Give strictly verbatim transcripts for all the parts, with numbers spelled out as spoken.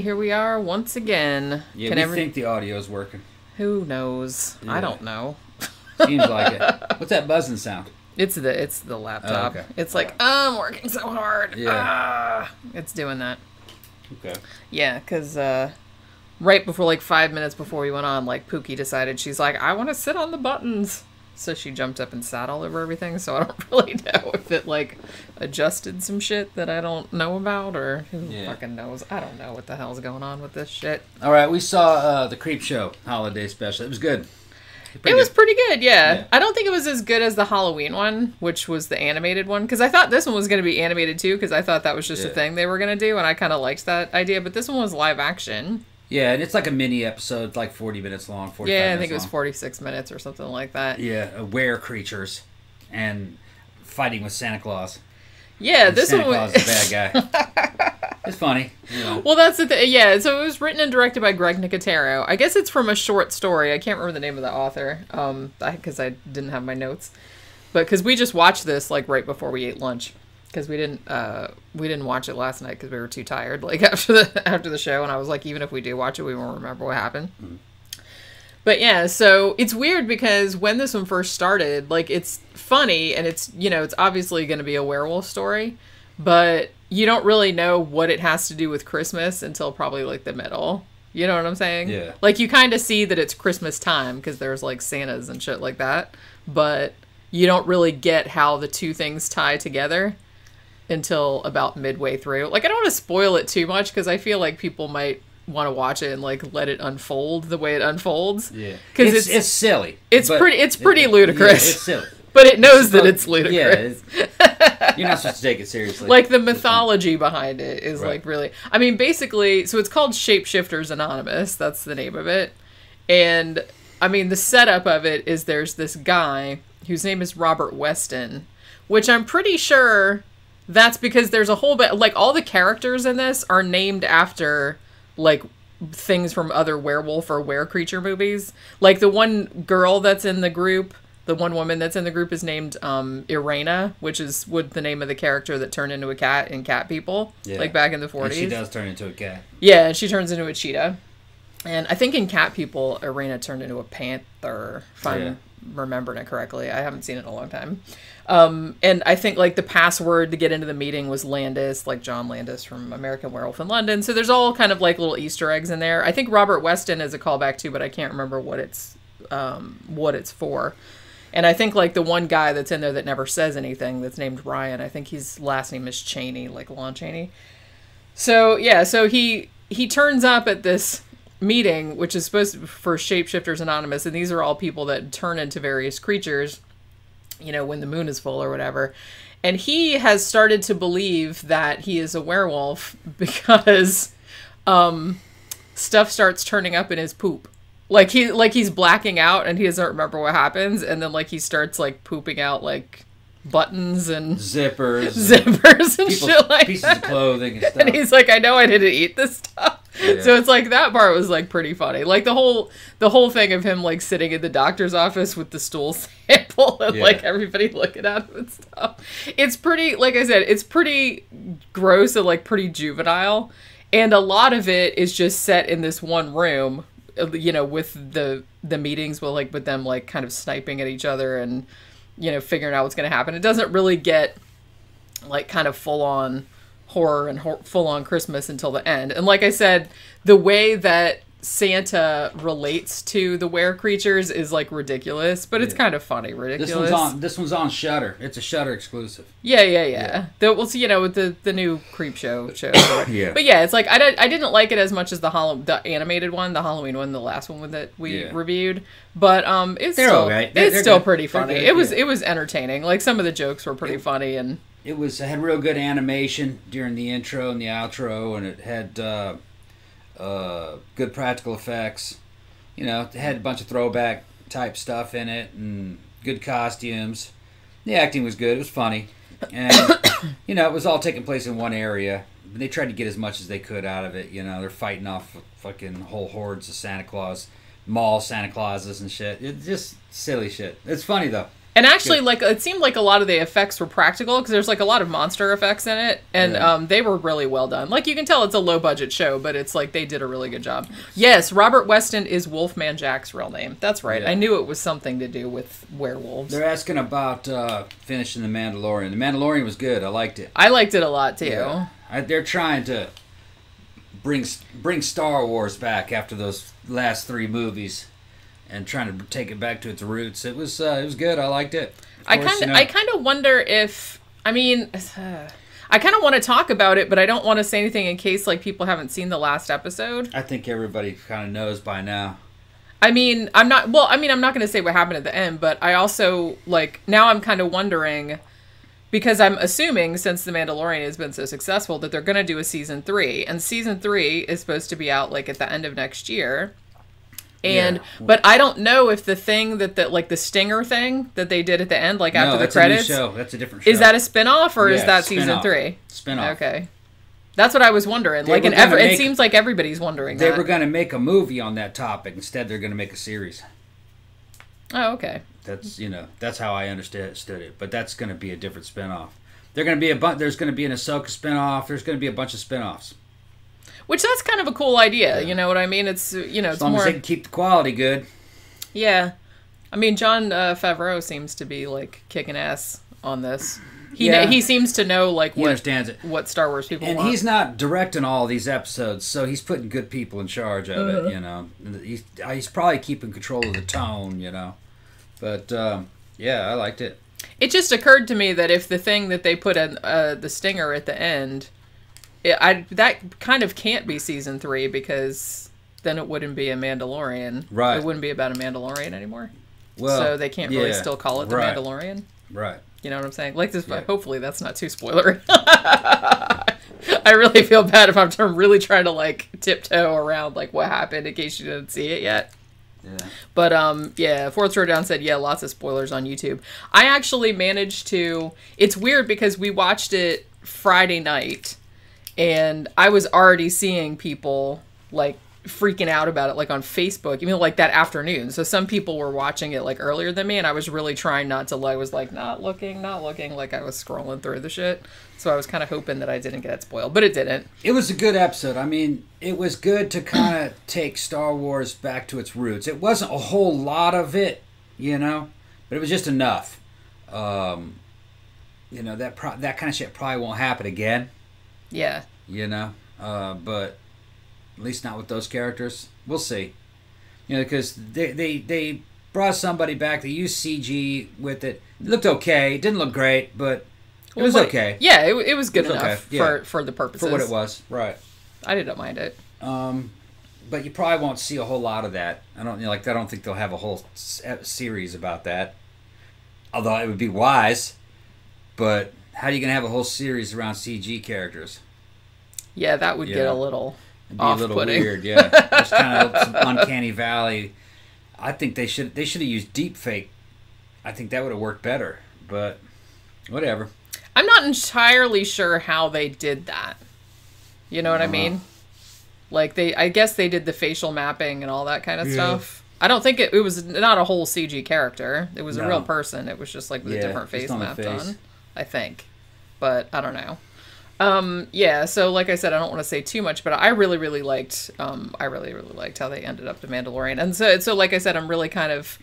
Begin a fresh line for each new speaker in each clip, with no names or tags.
here we are once again.
Yeah,
Can
we
every...
think the audio's working.
Who knows? Yeah. I don't know.
Seems like it. What's that buzzing sound?
It's the it's the laptop.
Oh, okay.
It's like, oh, I'm working so hard.
Yeah.
Ah, it's doing that.
Okay.
Yeah, because uh, right before, like five minutes before we went on, like Pookie decided she's like, I want to sit on the buttons. So she jumped up and sat all over everything. So I don't really know if it like adjusted some shit that I don't know about, or who yeah. fucking knows. I don't know what the hell's going on with this shit.
All right, we saw uh, the Creep Show holiday special. It was good.
Pretty it was good. pretty good, yeah. yeah. I don't think it was as good as the Halloween one, which was the animated one, because I thought this one was going to be animated too, because I thought that was just yeah. a thing they were going to do, and I kind of liked that idea, but this one was live action.
Yeah, and it's like a mini episode, like forty minutes long, forty-five
Yeah, I
minutes
think it was
long.
forty-six minutes or something like that.
Yeah, were creatures and fighting with Santa Claus.
Yeah,
and
this
Santa
one
Claus
was...
is a bad guy. It's funny. You know.
Well, that's the thing. Yeah, so it was written and directed by Greg Nicotero. I guess it's from a short story. I can't remember the name of the author um, because I, I didn't have my notes. But because we just watched this like right before we ate lunch. Because we didn't uh, we didn't watch it last night because we were too tired. Like after the after the show, and I was like, even if we do watch it, we won't remember what happened. Mm-hmm. But yeah, so it's weird because when this one first started, like it's funny and it's you know it's obviously going to be a werewolf story, but you don't really know what it has to do with Christmas until probably like the middle. You know what I'm saying?
Yeah.
Like you kind of see that it's Christmas time because there's like Santas and shit like that, but you don't really get how the two things tie together until about midway through. Like I don't want to spoil it too much because I feel like people might want to watch it and like let it unfold the way it unfolds.
Yeah.
Because
it's,
it's,
it's silly.
It's pretty it's pretty
it,
ludicrous.
Yeah, it's silly.
But it knows that it's ludicrous.
Yeah, it's, you're not supposed to take it seriously.
Like the mythology behind it is
right.
like really. I mean, basically, so it's called Shapeshifters Anonymous. That's the name of it. And I mean, the setup of it is there's this guy whose name is Robert Weston, which I'm pretty sure that's because there's a whole bit like all the characters in this are named after like things from other werewolf or were creature movies. Like the one girl that's in the group. The one woman that's in the group is named um, Irena, which is what the name of the character that turned into a cat in Cat People, yeah. like back in the forties.
And she does turn into a cat.
Yeah, and she turns into a cheetah. And I think in Cat People, Irena turned into a panther, if I'm yeah. remembering it correctly. I haven't seen it in a long time. Um, and I think like the password to get into the meeting was Landis, like John Landis from American Werewolf in London. So there's all kind of like little Easter eggs in there. I think Robert Weston is a callback too, but I can't remember what it's um, what it's for. And I think, like, the one guy that's in there that never says anything that's named Ryan, I think his last name is Chaney, like Lon Chaney. So, yeah, so he he turns up at this meeting, which is supposed to be for Shapeshifters Anonymous, and these are all people that turn into various creatures, you know, when the moon is full or whatever. And he has started to believe that he is a werewolf because um, stuff starts turning up in his poop. Like he like he's blacking out and he doesn't remember what happens, and then like he starts like pooping out like buttons and
zippers,
zippers and, and shit like
pieces
that.
of clothing and stuff.
And he's like, I know I didn't eat this stuff. Yeah. So it's like that part was like pretty funny. Like the whole the whole thing of him like sitting in the doctor's office with the stool sample and yeah. like everybody looking at him and stuff. It's pretty, like I said, it's pretty gross and like pretty juvenile. And a lot of it is just set in this one room. You know, with the the meetings, with like with them like kind of sniping at each other and you know figuring out what's going to happen. It doesn't really get like kind of full on horror and hor- full on Christmas until the end. And like I said, the way that Santa relates to the were creatures is like ridiculous, but it's yeah. kind of funny, ridiculous.
This one's on. This one's on Shudder. It's a Shudder exclusive.
Yeah, yeah, yeah. yeah. The, we'll see. You know, with the, the new Creep Show show.
yeah.
But yeah, it's like I, did, I didn't like it as much as the Hall- the animated one, the Halloween one, the last one that we yeah. reviewed. But um, it's
they're
still
okay. they're,
it's
they're
still
good.
pretty funny.
Good,
it was
yeah.
it was entertaining. Like some of the jokes were pretty it, funny and.
It was it had real good animation during the intro and the outro, and it had uh, uh, good practical effects. You know, it had a bunch of throwback type stuff in it, and good costumes. The acting was good. It was funny, and you know, it was all taking place in one area. They tried to get as much as they could out of it. You know, they're fighting off fucking whole hordes of Santa Claus, mall Santa Clauses and shit. It's just silly shit. It's funny though.
And actually,
Good.
like, it seemed like a lot of the effects were practical, because there's, like, a lot of monster effects in it, and
Yeah.
um, they were really well done. Like, you can tell it's a low-budget show, but it's like they did a really good job. Yes, Robert Weston is Wolfman Jack's real name. That's right.
Yeah.
I knew it was something to do with werewolves.
They're asking about uh, finishing The Mandalorian. The Mandalorian was good. I liked it.
I liked it a lot, too.
Yeah. I, they're trying to bring bring Star Wars back after those last three movies, and trying to take it back to its roots. It was uh, it was good. I liked it. Of
I
course,
kind of,
you know,
I kind of wonder if, I mean, uh, I kind of want to talk about it, but I don't want to say anything in case like people haven't seen the last episode.
I think everybody kind of knows by now.
I mean, I'm not, well, I mean, I'm not going to say what happened at the end, but I also, like, now I'm kind of wondering, because I'm assuming since The Mandalorian has been so successful that they're going to do a season three, and season three is supposed to be out like at the end of next year. And,
Yeah.
but I don't know if the thing that, the, like the stinger thing that they did at the end, like
No,
after the
that's
credits,
a new show. That's a different show.
is that a spin-off or is
Yeah,
that season
spin-off.
three?
Spin-off.
Okay. That's what I was wondering.
They
like,
were
in ever,
gonna
it
make-
seems like everybody's wondering
They
that.
were going to make a movie on that topic. Instead, they're going to make a series.
Oh, okay.
That's you know that's how I understood understood it. But that's going to be a different spin-off. They're going to be a bu- There's going to be an Ahsoka spin-off. There's going to be a bunch of spin-offs.
Which that's kind of a cool idea.
Yeah.
You know what I mean? It's, you know,
As
it's
long
more...
as they can keep the quality good.
Yeah. I mean, John uh, Favreau seems to be, like, kicking ass on this. He
Yeah.
kn- he seems to know, like,
He
what,
understands it.
what Star Wars people
And
want.
he's not directing all these episodes, so he's putting good people in charge of
Uh-huh.
it, you know. He's, he's probably keeping control of the tone, you know. But, um, yeah, I liked it.
It just occurred to me that if the thing that they put in uh, the stinger at the end, it, I that kind of can't be season three, because then it wouldn't be a Mandalorian.
Right.
It wouldn't be about a Mandalorian anymore.
Well,
So they can't really
yeah,
still call it the
right,
Mandalorian.
Right.
You know what I'm saying? Like this,
Yeah.
hopefully that's not too spoilery. I really feel bad if I'm t- really trying to like tiptoe around like what happened in case you didn't see it yet.
Yeah.
But um, yeah, Fourth Row Down said, yeah, lots of spoilers on YouTube. I actually managed to. It's weird because we watched it Friday night, and I was already seeing people like freaking out about it, like on Facebook, even like that afternoon. So some people were watching it like earlier than me, and I was really trying not to. I was like not looking, not looking, like I was scrolling through the shit. So I was kind of hoping that I didn't get spoiled, but it didn't.
It was a good episode. I mean, it was good to kind of take Star Wars back to its roots. It wasn't a whole lot of it, you know, but it was just enough. Um, you know, that pro- that kind of shit probably won't happen again,
Yeah.
you know, uh, but at least not with those characters. We'll see. You know, because they, they, they brought somebody back. They used C G with it. It looked okay. It didn't look great, but it was
Well,
okay.
Yeah, it, it was good
It was
enough
okay, yeah.
for for the purposes.
For what it was. Right.
I didn't mind it.
Um, but you probably won't see a whole lot of that. I don't you know, like. I don't think they'll have a whole s- series about that. Although it would be wise, but how are you gonna have a whole series around C G characters?
Yeah, that would get
Yeah.
a little
It'd be a little
off-putting.
weird. Yeah, it's kind of some uncanny valley. I think they should they should have used deep fake. I think that would have worked better. But whatever.
I'm not entirely sure how they did that. You know what I
Uh-huh.
mean? Like they, I guess they did the facial mapping and all that kind of
Yeah.
stuff. I don't think it, it was not a whole C G character. It was a
No.
real person. It was just like with
Yeah,
a different
just
face
on the
mapped
face.
on. I think, but I don't know. Um, yeah. So like I said, I don't want to say too much, but I really, really liked. Um, I really, really liked how they ended up the Mandalorian, and so so like I said, I'm really kind of.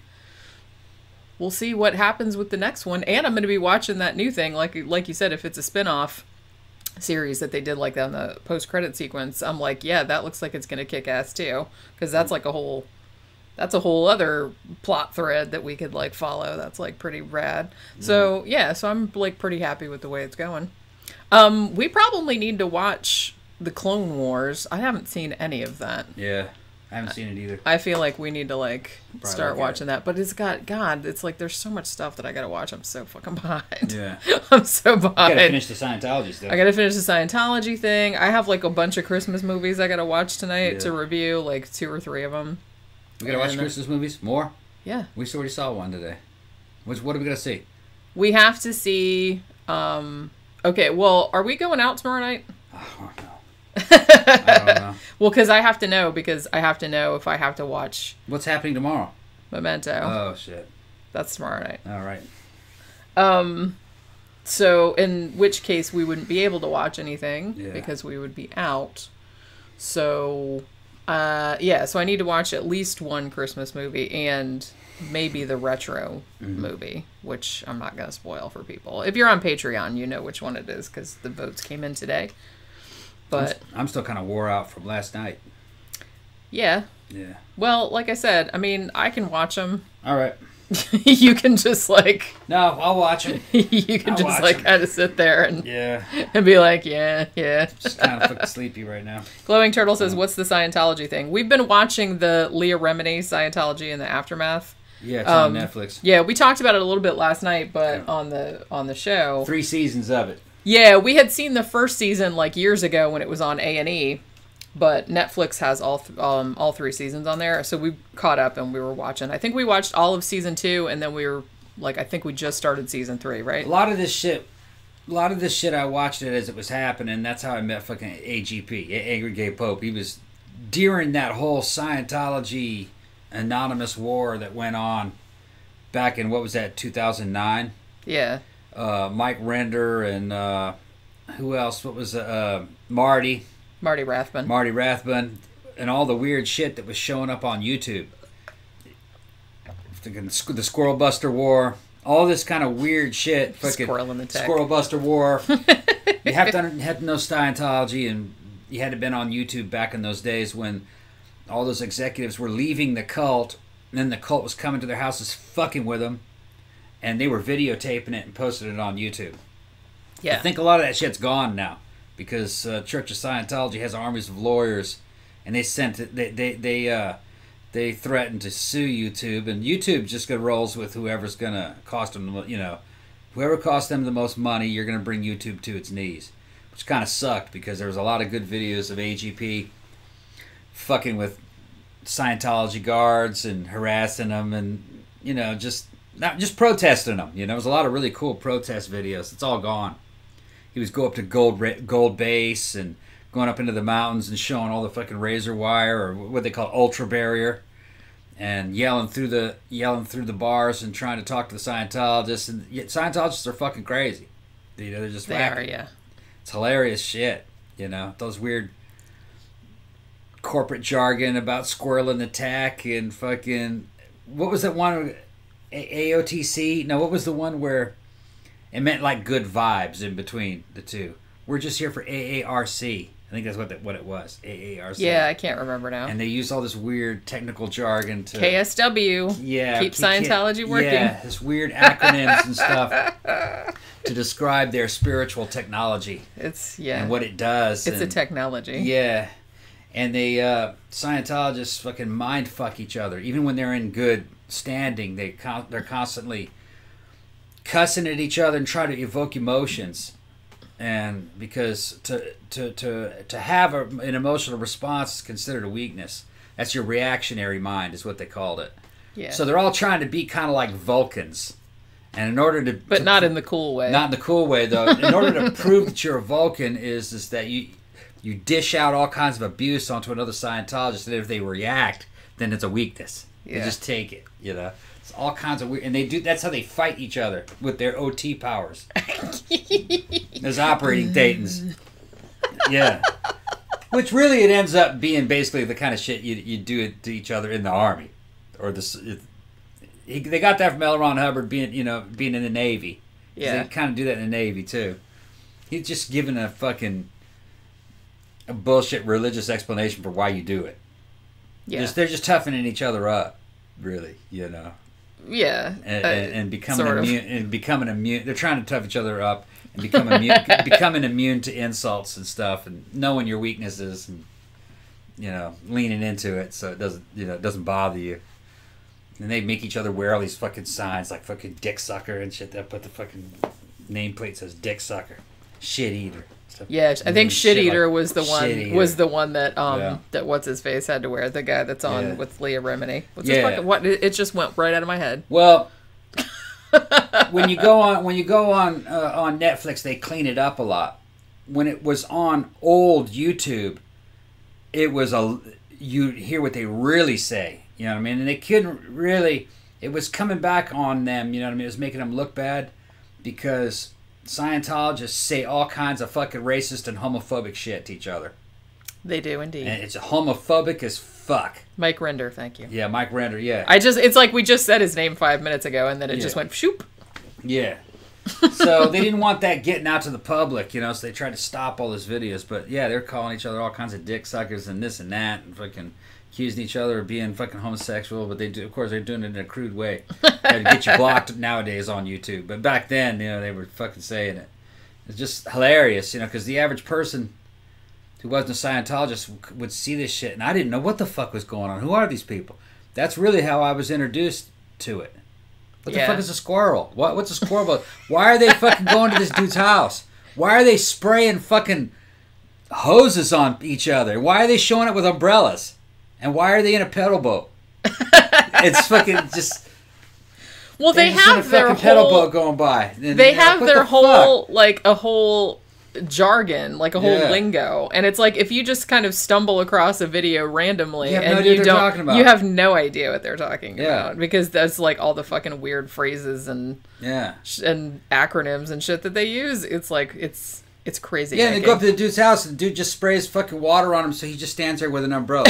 We'll see what happens with the next one, and I'm going to be watching that new thing. Like like you said, if it's a spin-off series that they did like on the post-credit sequence, I'm like, yeah, that looks like it's going to kick ass too, because that's like a whole that's a whole other plot thread that we could like follow. That's like pretty rad. Mm. So yeah, so I'm like pretty happy with the way it's going. Um, we probably need to watch the Clone Wars. I haven't seen any of that.
Yeah, I haven't seen it either.
I feel like we need to like
Probably
start
look at
watching that, but it's got God. It's like there's so much stuff that I gotta watch. I'm so fucking behind.
Yeah,
I'm so
gotta
behind.
finish the Scientology stuff.
I gotta finish the Scientology thing. I have like a bunch of Christmas movies I gotta watch tonight
Yeah.
to review, like two or three of them.
We gotta watch
And-
Christmas movies more.
Yeah,
We already saw one today. Which what are we gonna see?
we have to see. Um, okay, well, are we going out tomorrow night?
Oh no. I don't know.
Well, because I have to know because I have to know if I have to watch
What's happening tomorrow?
Memento.
Oh shit.
That's tomorrow night.
All right.
Um, so in which case we wouldn't be able to watch anything
Yeah.
because we would be out. So, uh, yeah, so I need to watch at least one Christmas movie and maybe the retro
Mm-hmm.
movie, which I'm not going to spoil for people. If you're on Patreon, you know which one it is because the votes came in today. But
I'm, I'm still kind of wore out from last night.
yeah,
Yeah.
well, like I said, I mean, I can watch them.
All right.
You can just like
No, I'll watch them.
you can
I'll
just
watch
like
'em.
kind of sit there and
Yeah.
and be like, yeah, yeah.
Just kind of fucking sleepy right now.
Glowing Turtle says, "What's the Scientology thing?" We've been watching the Leah Remini Scientology and the Aftermath.
Yeah, it's
Um,
on Netflix.
Yeah, we talked about it a little bit last night, but on the on the show,
Three seasons of it.
yeah, we had seen the first season like years ago when it was on A and E, but Netflix has all th- um all three seasons on there, so we caught up and we were watching. I think we watched all of season two, and then we were like, I think we just started season three, right?
A lot of this shit, a lot of this shit, I watched it as it was happening. That's how I met fucking A G P, Angry Gay Pope. He was during that whole Scientology anonymous war that went on back in, what was that, two thousand nine?
Yeah,
Uh, Mike Render and uh, who else? What was uh, Marty,
Marty Rathbun.
Marty Rathbun, and all the weird shit that was showing up on YouTube. Thinking the Squ- the Squirrel Buster War, all this kind of weird shit. Fucking
Squirrel in the tech.
Squirrel Buster War. You have to under- have to know Scientology, and you had to been on YouTube back in those days when all those executives were leaving the cult, and then the cult was coming to their houses, fucking with them, and they were videotaping it and posting it on YouTube.
Yeah,
I think a lot of that shit's gone now because uh, Church of Scientology has armies of lawyers, and they sent it. They they they uh, they threatened to sue YouTube, and YouTube just gonna rolls with whoever's gonna cost them. the mo- You know, whoever costs them the most money, you're gonna bring YouTube to its knees, which kind of sucked because there was a lot of good videos of A G P fucking with Scientology guards and harassing them, and you know just not just protesting them. You know, there was a lot of really cool protest videos. It's all gone. He was go up to Gold Ra- Gold Base and going up into the mountains and showing all the fucking razor wire or what they call ultra barrier, and yelling through the yelling through the bars and trying to talk to the Scientologists. And yet Scientologists are fucking crazy. You know, they're just
they
wacky.
are. Yeah,
It's hilarious shit. You know, those weird corporate jargon about squirrel and attack and fucking what was that one? A- AOTC? No, what was the one where it meant like good vibes in between the two? We're just here for A A R C. I think that's what that, what it was. A A R C.
yeah. I can't remember now.
And they use all this weird technical jargon to
K S W.
yeah
Keep
keep-
Scientology working.
Yeah, this weird acronyms and stuff to describe their spiritual technology
It's yeah.
and what it does.
it's a
and-
technology.
Yeah. And they uh, Scientologists fucking mind fuck each other. Even when they're in good standing, they con- they're constantly cussing at each other and try to evoke emotions. And because to to to to have a, an emotional response is considered a weakness. That's your reactionary mind, is what they called it.
Yeah.
So they're all trying to be kind of like Vulcans. And in order to
but
to
not in the cool way.
not in the cool way, though. In order to prove that you're a Vulcan is is that you you dish out all kinds of abuse onto another Scientologist, and if they react, then it's a weakness. They
Yeah.
just take it, you know. It's all kinds of weird, and they do. That's how they fight each other with their O T powers. There's operating Thetans. Yeah. Which really it ends up being basically the kind of shit you you do it to each other in the army, or the. It, he, they got that from L. Ron Hubbard being you know being in the Navy. 'Cause
Yeah.
They kind of do that in the Navy too. He's just giving a fucking a bullshit religious explanation for why you do it.
yeah.
Just, they're just toughening each other up, really, you know,
yeah.
and,
uh,
and, and becoming
sort of.
immune. And becoming immune. They're trying to tough each other up and become immune, becoming immune to insults and stuff, and knowing your weaknesses and you know leaning into it so it doesn't you know it doesn't bother you. And they make each other wear all these fucking signs like fucking dick sucker and shit. That put the fucking nameplate says dick sucker, shit eater. Stuff.
Yeah, I think
Mm,
Shit
shit
Eater
like
was the one
Shit Eater.
was the one that um
Yeah.
that what's his face had to wear, the guy that's on
Yeah.
with Leah Remini. What's
Yeah.
his fucking what it it just went right out of my head.
Well, when you go on when you go on uh, on Netflix, they clean it up a lot. When it was on old YouTube, it was a you hear what they really say. You know what I mean? And they couldn't really it was coming back on them. You know what I mean? It was making them look bad because Scientologists say all kinds of fucking racist and homophobic shit to each other.
They do indeed.
And it's homophobic as fuck.
Mike Render, thank you.
Yeah, Mike Render, yeah.
I just, it's like we just said his name five minutes ago, and then it
Yeah.
just went shoop.
Yeah. So they didn't want that getting out to the public, you know, so they tried to stop all those videos. But yeah, they're calling each other all kinds of dick suckers and this and that, and fucking accusing each other of being fucking homosexual. But they do, of course, they're doing it in a crude way. They get you blocked nowadays on YouTube. But back then, you know, they were fucking saying it. It's just hilarious, you know, because the average person who wasn't a Scientologist would see this shit, and I didn't know what the fuck was going on. Who are these people? That's really how I was introduced to it. What the
Yeah.
fuck is a squirrel? What What's a squirrel about? Why are they fucking going to this dude's house? Why are they spraying fucking hoses on each other? Why are they showing up with umbrellas? And why are they in a pedal boat? It's fucking just...
Well, they
they're just in a
have their
fucking pedal
whole...
boat going by. And,
They
you know,
have
what
their
the
whole,
fuck?
like, a whole jargon, like a whole
Yeah.
lingo. And it's like, if you just kind of stumble across a video randomly
You have no
and
idea
you
what they're
don't...
talking about.
You have no idea what they're talking
Yeah.
about. Because that's, like, all the fucking weird phrases and...
Yeah.
and acronyms and shit that they use. It's like it's it's crazy.
Yeah, and they
making.
go up to the dude's house, and the dude just sprays fucking water on him, so he just stands there with an umbrella.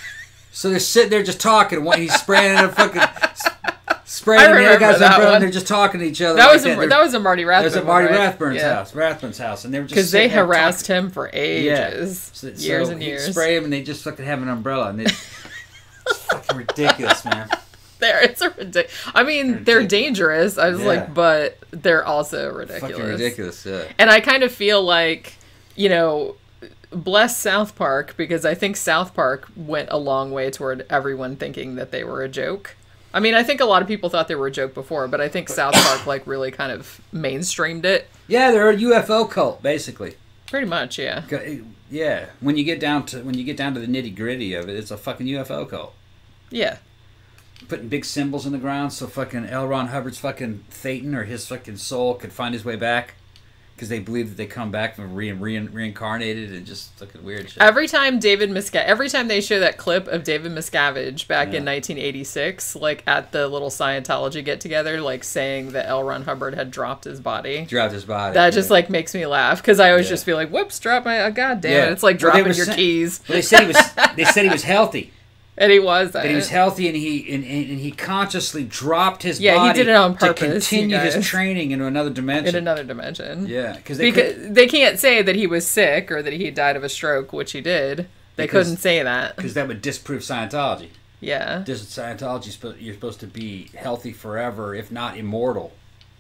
So they're sitting there just talking, and he's spraying in a fucking spraying
I
in the other
remember
guy's
that
umbrella,
one.
and they're just talking to each other.
That
like
was a,
They're-
that was a Marty Rathbun.
That was at Marty
one, right?
Rathbun's
Yeah.
house, Rathbun's house, and they were just
Because they
sitting there
harassed
talking.
him for
Yeah,
ages,
so,
years
so
and
he'd
years.
spray him, and they just fucking have an umbrella, and it's fucking ridiculous, man.
There, it's a ridiculous. I mean, they're
Ridiculous.
dangerous. I was
Yeah.
like, but they're also ridiculous.
Fucking ridiculous, yeah.
And I kind of feel like, you know, bless South Park, because I think South Park went a long way toward everyone thinking that they were a joke. I mean, I think a lot of people thought they were a joke before, but I think South Park like really kind of mainstreamed it.
Yeah, they're a U F O cult, basically.
Pretty much, yeah.
Yeah, when you get down to when you get down to the nitty gritty of it, it's a fucking U F O cult.
Yeah.
Putting big symbols in the ground so fucking L. Ron Hubbard's fucking Thetan or his fucking soul could find his way back. Because they believe that they come back from re- re- reincarnated and just fucking weird shit.
Every time David Miscavige, every time they show that clip of David Miscavige back
Yeah.
in nineteen eighty-six, like at the little Scientology get together, like saying that L. Ron Hubbard had dropped his body.
Dropped his body.
That just
yeah.
like makes me laugh because I always
Yeah.
just feel like, whoops, drop my, oh, god damn
Yeah.
it. It's like
Well, they
dropping
were
your
sa-
keys.
Well, they said he was. They said he was healthy.
And he was.
That he was healthy, and he and, and and he consciously dropped his
Yeah, he
body
did it on
to
purpose, you
continue his
guys.
training into another dimension.
in another dimension.
Yeah, because they
Because
could,
they can't say that he was sick or that he died of a stroke, which he did. They
Because-
couldn't say that.
because that would disprove Scientology.
Yeah.
This Scientology, supposed you're supposed to be healthy forever, if not immortal.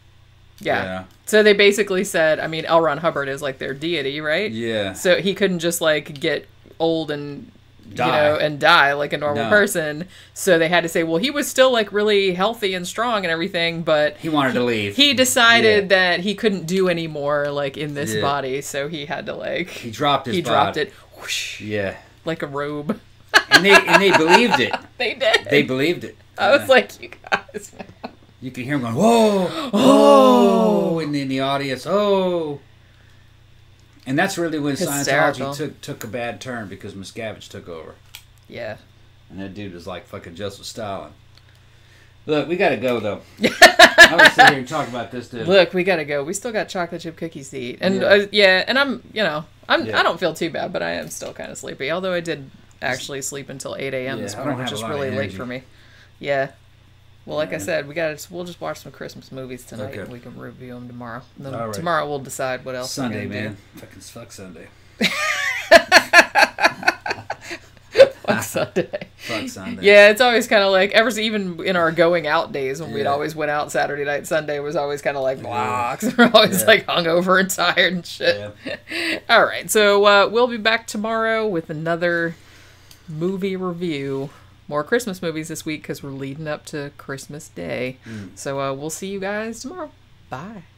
Yeah.
Yeah.
So they basically said, I mean, L. Ron Hubbard is like their deity, right?
Yeah.
So he couldn't just like get old and
Die.
you know and die like a normal
No.
person. So they had to say, well, he was still like really healthy and strong and everything, but
He wanted to leave.
he decided
Yeah.
that he couldn't do any more like in this
Yeah.
body, so he had to like
He dropped his
he
body.
dropped it whoosh,
Yeah.
like a robe.
And they and they believed it.
They did.
They believed it.
I was
Yeah.
like, you guys.
You can hear him going, whoa, oh, and in the audience, oh. And that's really when
Hysterical.
Scientology took took a bad turn because Miscavige took over.
Yeah.
And that dude was like fucking Joseph Stalin. Look, we gotta go though. I'm gonna sit here and talk about this dude.
Look, we gotta go. We still got chocolate chip cookies to eat, and
Yeah.
yeah, uh, yeah and I'm, you know, I'm,
Yeah.
I don't feel too bad, but I am still kind of sleepy. Although I did actually sleep until eight a.m.
Yeah,
this
I
morning,
don't
which
have
is
a lot of
really late
energy.
for me. Yeah. Well, like I
Yeah.
said, we got to we'll just watch some Christmas movies tonight,
Okay.
and we can review them tomorrow. And then
All right.
tomorrow we'll decide what else. we're
Sunday,
gonna
man. Fucking fuck Sunday.
do. Fuck Sunday.
Fuck Sunday.
Yeah, it's always kind of like ever even in our going out days when we'd
Yeah.
always went out Saturday night, Sunday was always kind of like blah, 'cause we're always
Yeah.
like hungover and tired and shit. All right, so uh, we'll be back tomorrow with another movie review. More Christmas movies this week because we're leading up to Christmas Day.
Mm.
So uh, we'll see you guys tomorrow. Bye.